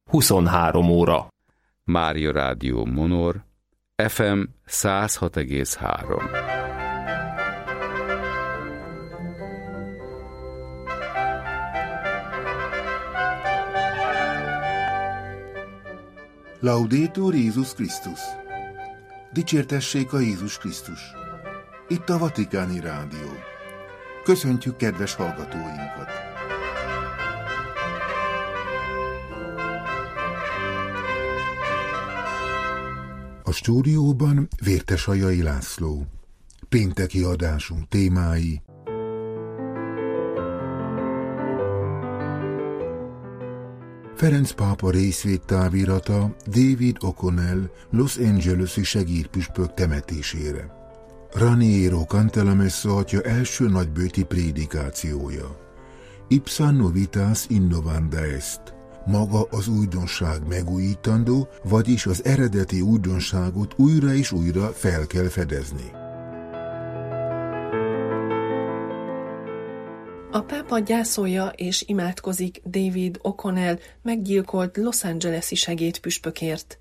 23 óra. Mária Rádió Monor, FM 106,3. Laudetur Jézus Krisztus! Dicsértessék a Jézus Krisztus! Itt a Vatikáni Rádió. Köszöntjük kedves hallgatóinkat! A stúdióban Vértesajai László. Pénteki adásunk témái: Ferenc pápa részvédtávirata David O'Connell Los Angeles-i segédpüspök temetésére. Raniero Cantalamessa atya első nagybőti prédikációja. Ipsa novitas innovanda est. Maga az újdonság megújítandó, vagyis az eredeti újdonságot újra és újra fel kell fedezni. A pápa gyászolja és imádkozik David O'Connell meggyilkolt Los Angeles-i segédpüspökért.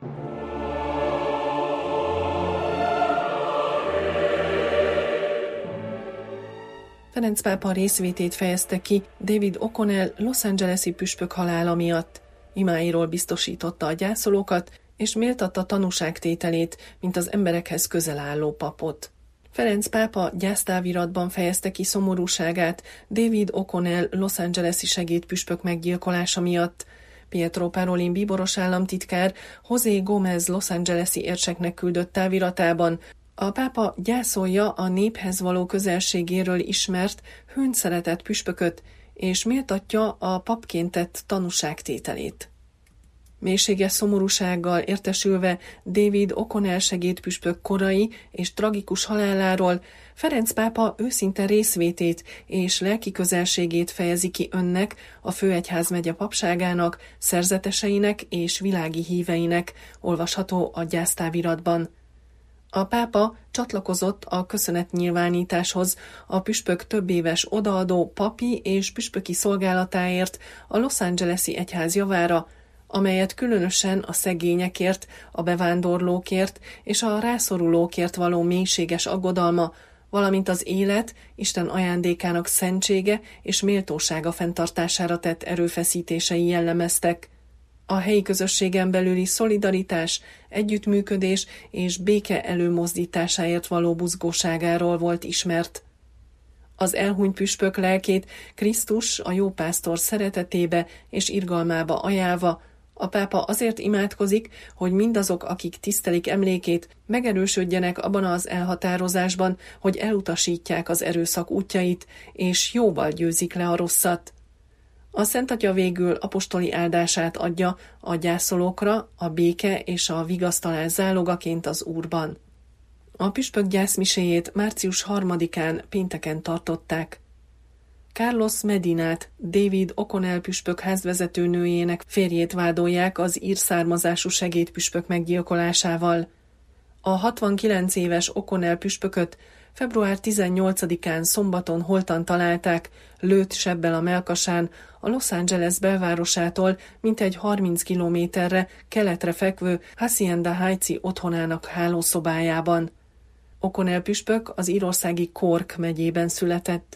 Ferenc pápa részvétét fejezte ki David O'Connell Los Angeles-i püspök halála miatt. Imáiról biztosította a gyászolókat, és méltatta tanúságtételét, mint az emberekhez közel álló papot. Ferenc pápa gyásztáviratban fejezte ki szomorúságát David O'Connell Los Angeles-i segédpüspök meggyilkolása miatt. Pietro Parolin bíboros államtitkár José Gómez Los Angeles-i érseknek küldött táviratában a pápa gyászolja a néphez való közelségéről ismert, hőn szeretett püspököt, és méltatja a papként tett tanúságtételét. Mélységes szomorúsággal értesülve David O'Connell segédpüspök korai és tragikus haláláról, Ferenc pápa őszinte részvétét és lelki közelségét fejezi ki önnek, a főegyházmegye papságának, szerzeteseinek és világi híveinek, olvasható a gyásztáviratban. A pápa csatlakozott a köszönetnyilvánításhoz a püspök többéves odaadó papi és püspöki szolgálatáért a Los Angeles-i egyház javára, amelyet különösen a szegényekért, a bevándorlókért és a rászorulókért való mélységes aggodalma, valamint az élet, Isten ajándékának szentsége és méltósága fenntartására tett erőfeszítései jellemeztek. A helyi közösségen belüli szolidaritás, együttműködés és béke előmozdításáért való buzgóságáról volt ismert. Az elhunyt püspök lelkét Krisztus, a jópásztor szeretetébe és irgalmába ajánlva, a pápa azért imádkozik, hogy mindazok, akik tisztelik emlékét, megerősödjenek abban az elhatározásban, hogy elutasítják az erőszak útjait, és jóval győzik le a rosszat. A Szent Atya végül apostoli áldását adja a gyászolókra, a béke és a vigasztalás zálogaként az Úrban. A püspök gyászmiséjét március 3-án pénteken tartották. Carlos Medinát, David O'Connell püspök házvezetőnőjének férjét vádolják az ír származású segédpüspök meggyilkolásával. A 69 éves O'Connell püspököt február 18-án szombaton holtan találták, lőtt sebbel a melkasán, a Los Angeles belvárosától mintegy 30 kilométerre keletre fekvő Hacienda Heights-i otthonának hálószobájában. O'Connell püspök az írországi Cork megyében született.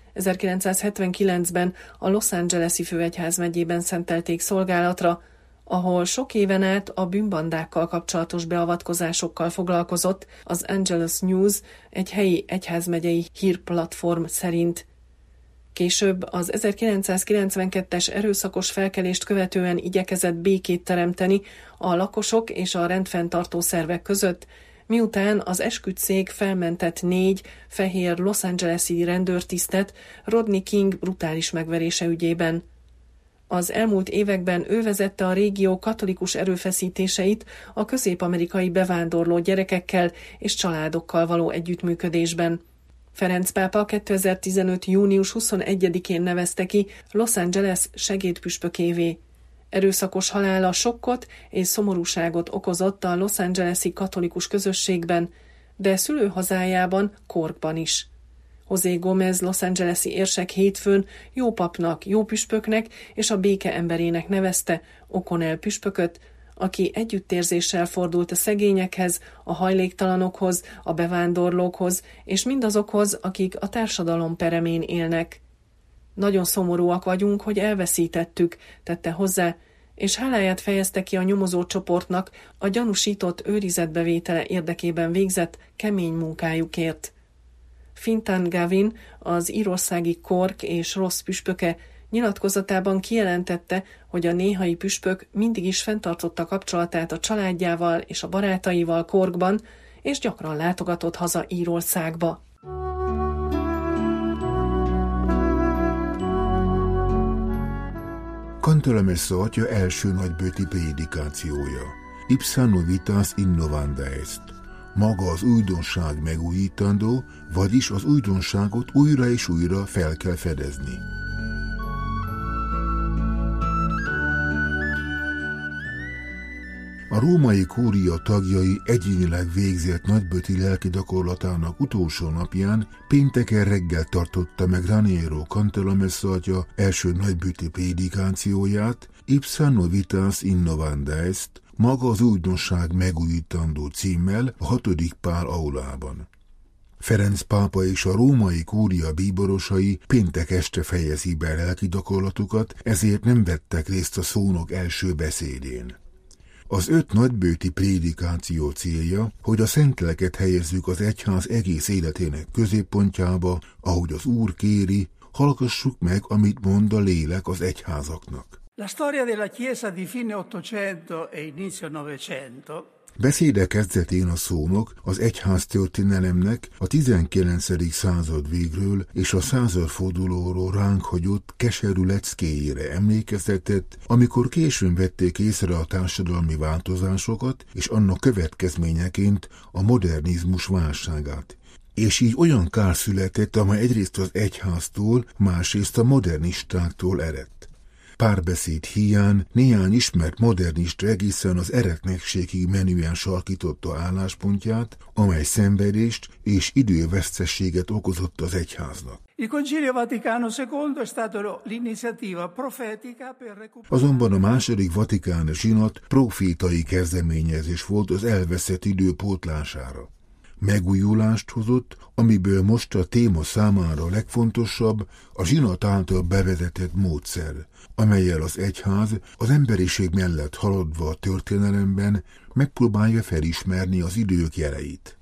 1979-ben a Los Angeles-i főegyházmegyében szentelték szolgálatra, ahol sok éven át a bűnbandákkal kapcsolatos beavatkozásokkal foglalkozott, az Angeles News, egy helyi egyházmegyei hírplatform szerint. Később az 1992-es erőszakos felkelést követően igyekezett békét teremteni a lakosok és a rendfenntartó szervek között, miután az esküdtszék felmentett 4 fehér Los Angeles-i rendőrtisztet Rodney King brutális megverése ügyében. Az elmúlt években ő vezette a régió katolikus erőfeszítéseit a közép-amerikai bevándorló gyerekekkel és családokkal való együttműködésben. Ferenc pápa 2015. június 21-én nevezte ki Los Angeles segédpüspökévé. Erőszakos halála sokkot és szomorúságot okozott a Los Angeles-i katolikus közösségben, de szülőhazájában, Corkban is. José Gómez Los Angeles-i érsek hétfőn jó papnak, jó püspöknek és a béke emberének nevezte O'Connell püspököt, aki együttérzéssel fordult a szegényekhez, a hajléktalanokhoz, a bevándorlókhoz és mindazokhoz, akik a társadalom peremén élnek. Nagyon szomorúak vagyunk, hogy elveszítettük, tette hozzá, és háláját fejezte ki a nyomozó csoportnak a gyanúsított őrizetbevétele érdekében végzett kemény munkájukért. Fintan Gavin, az írországi Cork és Ross püspöke nyilatkozatában kijelentette, hogy a néhai püspök mindig is fenntartotta kapcsolatát a családjával és a barátaival Corkban, és gyakran látogatott haza Írországba. Cantalamessa atya első nagybőti prédikációja. Ipsa novitas innovanda est. Maga az újdonság megújítandó, vagyis az újdonságot újra és újra fel kell fedezni. A római kúria tagjai egyénileg végzett nagybőti lelki gyakorlatának utolsó napján pénteken reggel tartotta meg Raniero Cantalamessa atya első nagybőti prédikációját, Ipsa novitas innovanda est, maga az újdonság megújítandó címmel a 6. Pál aulában. Ferenc pápa és a római kúria bíborosai péntek este fejezik be lelki gyakorlatukat, ezért nem vettek részt a szónok első beszédén. Az 5 nagybőti prédikáció célja, hogy a szent lelket helyezzük az egyház egész életének középpontjába, ahogy az Úr kéri, hallgassuk meg, amit mond a lélek az egyházaknak. La storia della Chiesa di fine Ottocento e inizio Novecento. Beszéde kezdetén a szónok az egyház történelemnek a 19. század végről és a századfordulóról ránk hagyott keserű leckéjére emlékeztetett, amikor későn vették észre a társadalmi változásokat és annak következményeként a modernizmus válságát. És így olyan kár született, amely egyrészt az egyháztól, másrészt a modernistáktól eredt. Párbeszéd híján néhány ismert modernista egészen az eretnekségig menően sarkította álláspontját, amely szenvedést és időveszteséget okozott az egyháznak. Azonban a második vatikáni zsinat profétai kezdeményezés volt az elveszett idő pótlására. Megújulást hozott, amiből most a téma számára legfontosabb a zsinat által bevezetett módszer, amellyel az egyház az emberiség mellett haladva a történelemben megpróbálja felismerni az idők jeleit.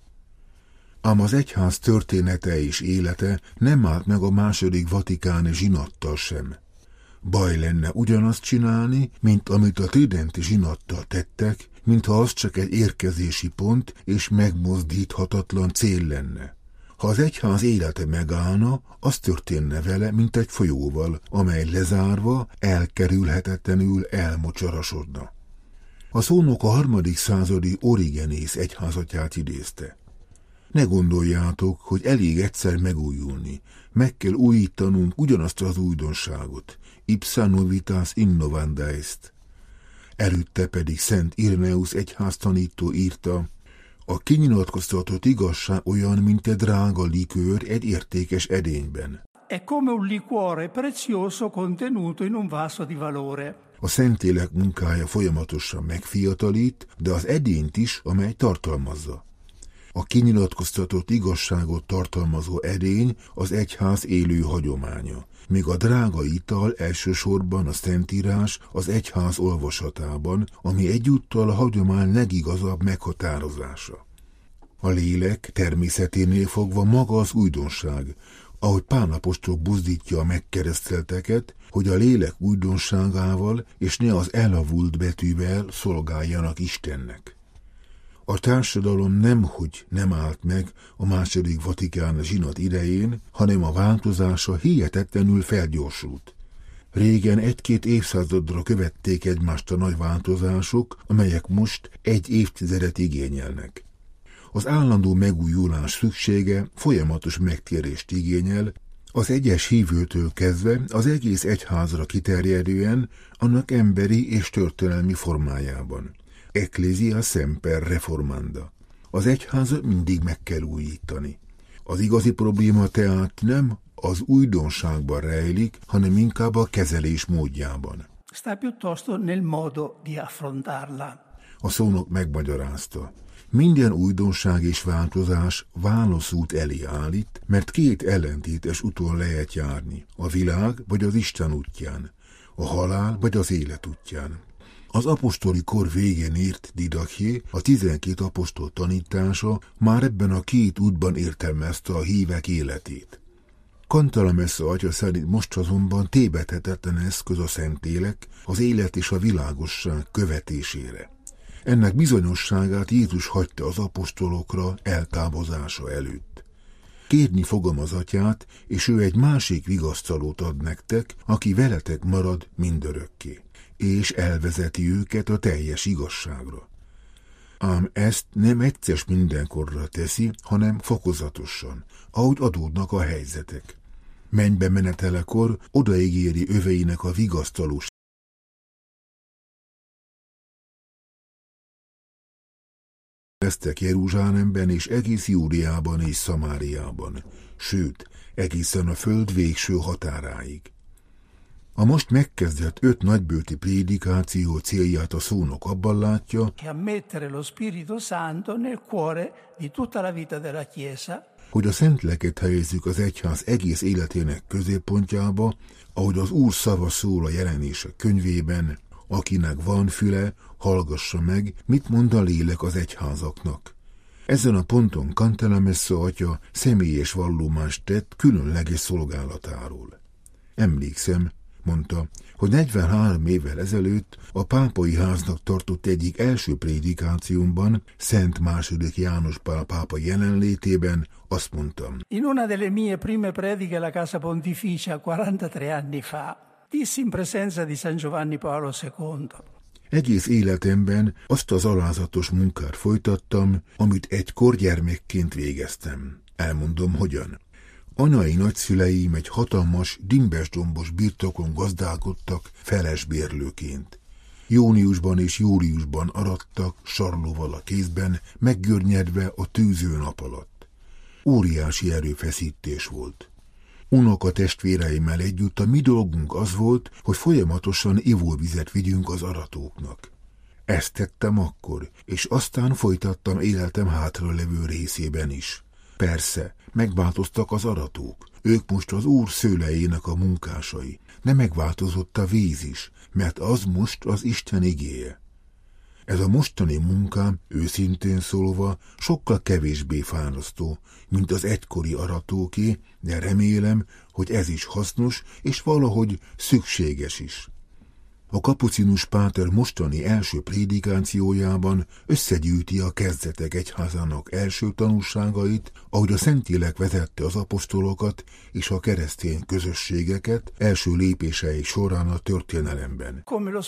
Ám az egyház története és élete nem állt meg a második vatikáni zsinattal sem. Baj lenne ugyanazt csinálni, mint amit a tridenti zsinattal tettek, mintha az csak egy érkezési pont és megmozdíthatatlan cél lenne. Ha az egyház élete megállna, az történne vele, mint egy folyóval, amely lezárva, elkerülhetetlenül elmocsarasodna. A szónok a 3. századi Origenész egyházatyát idézte. Ne gondoljátok, hogy elég egyszer megújulni, meg kell újítanunk ugyanazt az újdonságot, ipsa novitas innovanda est. Előtte pedig Szent Ireneus egyháztanító írta, a kinyilatkoztatott igazság olyan, mint egy drága likőr egy értékes edényben. È come un liquore prezioso contenuto in un vaso di valore. A Szentlélek munkája folyamatosan megfiatalít, de az edényt is, amely tartalmazza. A kinyilatkoztatott igazságot tartalmazó edény az egyház élő hagyománya, míg a drága ital elsősorban a Szentírás az egyház olvasatában, ami egyúttal a hagyomány legigazabb meghatározása. A lélek természeténél fogva maga az újdonság, ahogy Pál apostol buzdítja a megkeresztelteket, hogy a lélek újdonságával és ne az elavult betűvel szolgáljanak Istennek. A társadalom nemhogy nem állt meg a második vatikáni zsinat idején, hanem a változása hihetetlenül felgyorsult. Régen 1-2 évszázadra követték egymást a nagy változások, amelyek most 1 évtizedet igényelnek. Az állandó megújulás szüksége folyamatos megtérést igényel, az egyes hívőtől kezdve az egész egyházra kiterjedően, annak emberi és történelmi formájában. Ecclesia semper reformanda. Az egyházat mindig meg kell újítani. Az igazi probléma tehát nem az újdonságban rejlik, hanem inkább a kezelés módjában. Sta piuttosto nel modo di affrontarla. A szónok megmagyarázta. Minden újdonság és változás válaszút elé állít, mert két ellentétes úton lehet járni, a világ vagy az Isten útján, a halál vagy az élet útján. Az apostoli kor végén írt Didaché, a 12 apostol tanítása már ebben a két útban értelmezte a hívek életét. Cantalamessa atya szerint most azonban tévedhetetlen eszköz a Szentlélek az élet és a világosság követésére. Ennek bizonyosságát Jézus hagyta az apostolokra eltávozása előtt. Kérni fogom az atyát, és ő egy másik vigasztalót ad nektek, aki veletek marad mindörökké, és elvezeti őket a teljes igazságra. Ám ezt nem egyszer mindenkorra teszi, hanem fokozatosan, ahogy adódnak a helyzetek. Mennybe menetelekor odaígéri öveinek a vigasztaló lesztek Jeruzsálemben és egész Júdeában és Szamáriában, sőt, egészen a föld végső határáig. A most megkezdett 5 nagybőti prédikáció célját a szónok abban látja, hogy a Szentléleket helyezzük az egyház egész életének középpontjába, ahogy az Úr szava szól a Jelenések könyvében, akinek van füle, hallgassa meg, mit mond a lélek az egyházaknak. Ezen a ponton Cantalamessa atya személyes vallomást tett különleges szolgálatáról. Emlékszem, mondta, hogy 43 évvel ezelőtt a pápai háznak tartott egyik első prédikációmban, Szent II. János Pál pápa jelenlétében azt mondtam. In una delle mie prime prediche alla Casa Pontificia 43 anni fa, dissi in presenza di San Giovanni Paolo II. Egész életemben azt az alázatos munkát folytattam, amit egykor gyermekként végeztem. Elmondom, hogyan. Anyai nagyszüleim egy hatalmas, dimbes-dombos birtokon gazdálkodtak felesbérlőként. Júniusban és júliusban arattak, sarlóval a kézben, meggörnyedve a tűző nap alatt. Óriási erőfeszítés volt. Unoka testvéreimmel együtt a mi dolgunk az volt, hogy folyamatosan ivóvizet vigyünk az aratóknak. Ezt tettem akkor, és aztán folytattam életem hátralevő részében is. Persze, megváltoztak az aratók, ők most az Úr szőlejének a munkásai, de megváltozott a víz is, mert az most az Isten igéje. Ez a mostani munkám, őszintén szólva, sokkal kevésbé fárasztó, mint az egykori aratóké, de remélem, hogy ez is hasznos, és valahogy szükséges is. A kapucinus páter mostani első prédikációjában összegyűjti a kezdetek egyházának első tanúságait, ahogy a Szentlélek vezette az apostolokat és a keresztény közösségeket első lépései során a történelemben.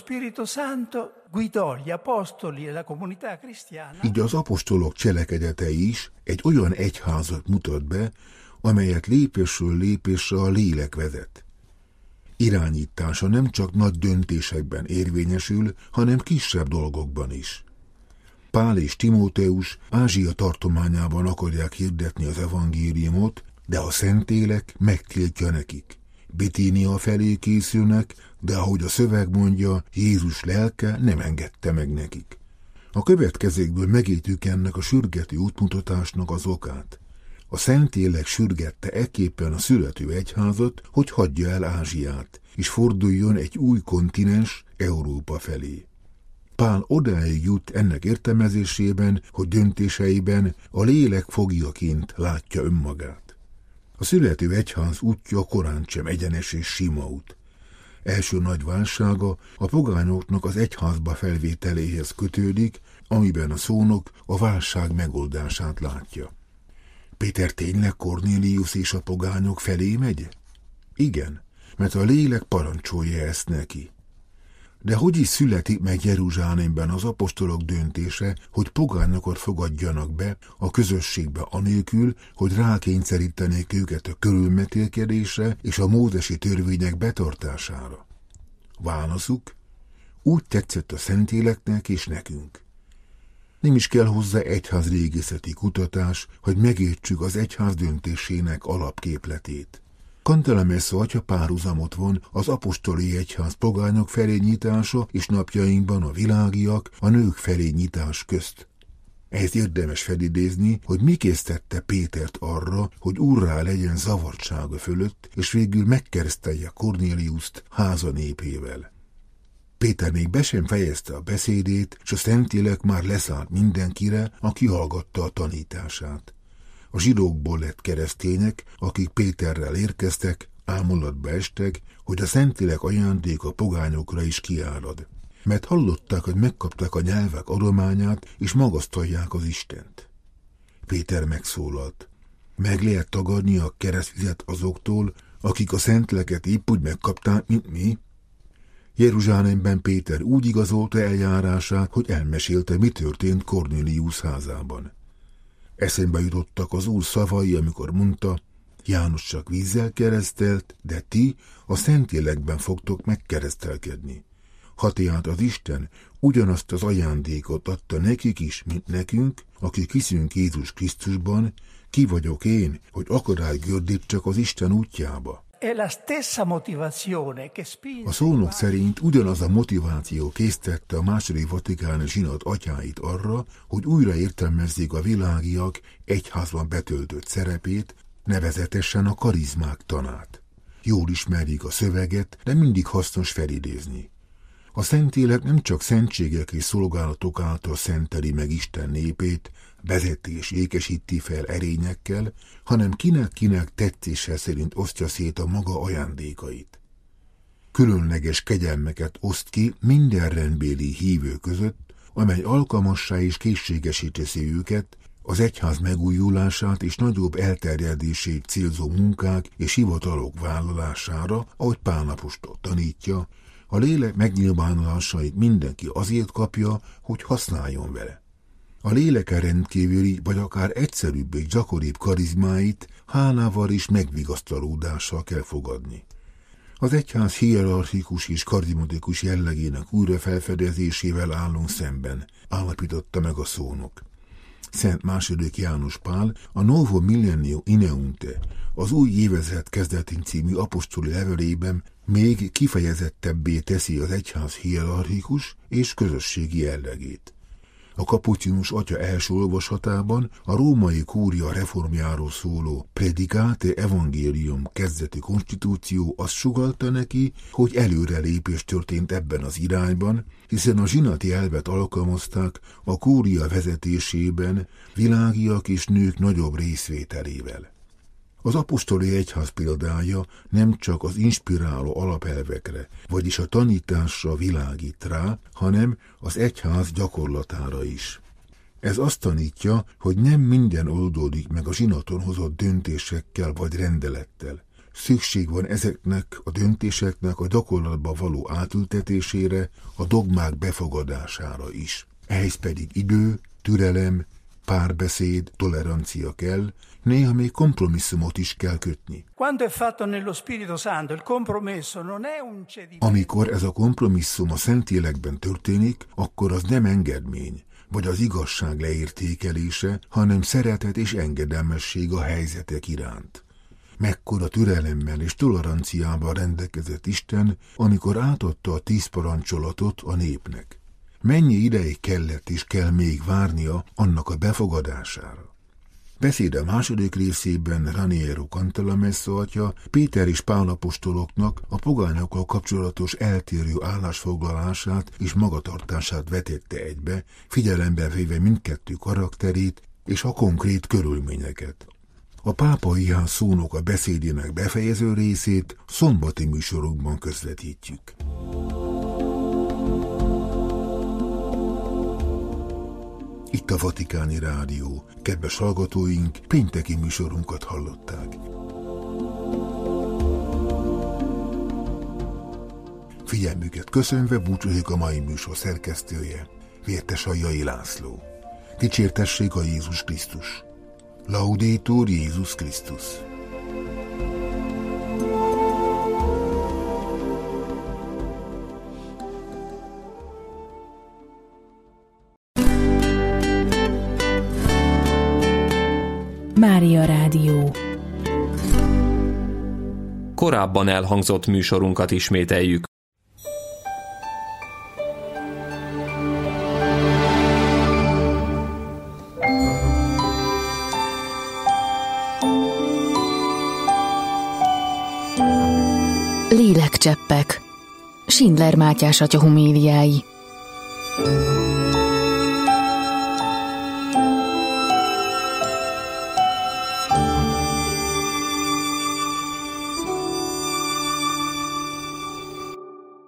Így az apostolok cselekedetei is egy olyan egyházat mutat be, amelyet lépésről lépésre a lélek vezet. Irányítása nem csak nagy döntésekben érvényesül, hanem kisebb dolgokban is. Pál és Timóteus Ázsia tartományában akarják hirdetni az evangéliumot, de a Szentlélek megtiltja nekik. Bitínia felé készülnek, de ahogy a szöveg mondja, Jézus lelke nem engedte meg nekik. A következőkből megértjük ennek a sürgető útmutatásnak az okát. A Szentlélek sürgette ekképpen a születő egyházat, hogy hagyja el Ázsiát, és forduljon egy új kontinens, Európa felé. Pál odáig jut ennek értelmezésében, hogy döntéseiben a lélek foglyaként látja önmagát. A születő egyház útja korán sem egyenes és sima út. Első nagy válsága a pogányoknak az egyházba felvételéhez kötődik, amiben a szónok a válság megoldását látja. Péter tényleg Kornélius és a pogányok felé megy? Igen, mert a lélek parancsolja ezt neki. De hogy is születik meg Jeruzsálemben az apostolok döntése, hogy pogányokat fogadjanak be a közösségbe anélkül, hogy rákényszerítenék őket a körülmetélkedésre és a mózesi törvények betartására? Válaszuk: úgy tetszett a Szentléleknek és nekünk. Nem is kell hozzá egyház régészeti kutatás, hogy megértsük az egyház döntésének alapképletét. Cantalamessa atya párhuzamot von az apostoli egyház pogányok felé nyitása és napjainkban a világiak a nők felé nyitás közt. Ehhez érdemes felidézni, hogy mi késztette Pétert arra, hogy úrrá legyen zavartsága fölött, és végül megkeresztelje Kornéliuszt háza népével. Péter még be sem fejezte a beszédét, s a Szentlélek már leszállt mindenkire, aki hallgatta a tanítását. A zsidókból lett keresztények, akik Péterrel érkeztek, ámulatba estek, hogy a Szentlélek ajándék a pogányokra is kiárad. Mert hallották, hogy megkapták a nyelvek adományát, és magasztalják az Istent. Péter megszólalt. Meg lehet tagadni a keresztvizet azoktól, akik a Szentléleket épp úgy megkapták, mint mi? Jeruzsálemben Péter úgy igazolta eljárását, hogy elmesélte, mi történt Kornélius házában. Eszembe jutottak az Úr szavai, amikor mondta, János csak vízzel keresztelt, de ti a Szentlélekben fogtok megkeresztelkedni. Ha tehát az Isten ugyanazt az ajándékot adta nekik is, mint nekünk, akik hiszünk Jézus Krisztusban, ki vagyok én, hogy akadályt gördítsak az Isten útjába? A szónok szerint ugyanaz a motiváció késztette a második vatikáni zsinat atyáit arra, hogy újra értelmezzék a világiak egyházban betöltött szerepét, nevezetesen a karizmák tanát. Jól ismerjük a szöveget, de mindig hasznos felidézni. A Szentlélek nem csak szentségek és szolgálatok által szenteli meg Isten népét, vezeti és ékesíti fel erényekkel, hanem kinek-kinek tetszése szerint osztja szét a maga ajándékait. Különleges kegyelmeket oszt ki minden rendbéli hívő között, amely alkalmassá és készségesé teszi őket, az egyház megújulását és nagyobb elterjedését célzó munkák és hivatalok vállalására, ahogy Pál apostol tanítja, a lélek megnyilvánulásait mindenki azért kapja, hogy használjon vele. A léleke rendkívüli, vagy akár egyszerűbb és gyakoribb karizmáit hálával és megvigasztalódással kell fogadni. Az egyház hierarchikus és karizmatikus jellegének újra felfedezésével állunk szemben, állapította meg a szónok. Szent II. János Pál a Novo Millennio Ineunte, az új évezred kezdetén című apostoli levelében még kifejezettebbé teszi az egyház hierarchikus és közösségi jellegét. A kapucinus atya első olvasatában a római kúria reformjáról szóló Predicate Evangelium kezdeti konstitúció azt sugallta neki, hogy előrelépés történt ebben az irányban, hiszen a zsinati elvet alkalmazták a kúria vezetésében világiak és nők nagyobb részvételével. Az apostoli egyház példája nem csak az inspiráló alapelvekre, vagyis a tanításra világít rá, hanem az egyház gyakorlatára is. Ez azt tanítja, hogy nem minden oldódik meg a zsinaton hozott döntésekkel vagy rendelettel. Szükség van ezeknek a döntéseknek a gyakorlatba való átültetésére, a dogmák befogadására is. Ehhez pedig idő, türelem, párbeszéd, tolerancia kell, néha még kompromisszumot is kell kötni. Amikor ez a kompromisszum a Szentlélekben történik, akkor az nem engedmény, vagy az igazság leértékelése, hanem szeretet és engedelmesség a helyzetek iránt. Mekkora türelemmel és toleranciával rendelkezett Isten, amikor átadta a 10 parancsolatot a népnek. Mennyi ideig kellett és kell még várnia annak a befogadására? Beszéde második részében Raniero Cantalamessa atya Péter és Pál apostoloknak a pogányokkal kapcsolatos eltérő állásfoglalását és magatartását vetette egybe, figyelembe véve mindkettő karakterét és a konkrét körülményeket. A pápai ház szónoka beszédének befejező részét szombati műsorunkban közvetítjük. Itt a Vatikáni Rádió. Kedves hallgatóink, pénteki műsorunkat hallották. Figyelmüket köszönve búcsúzik a mai műsor szerkesztője, Vértesajai László. Dicsértessék a Jézus Krisztus! Laudetur Jézus Krisztus! Mária Rádió. Korábban elhangzott műsorunkat ismételjük. Lélekcseppek. Schindler Mátyás atya homéliái.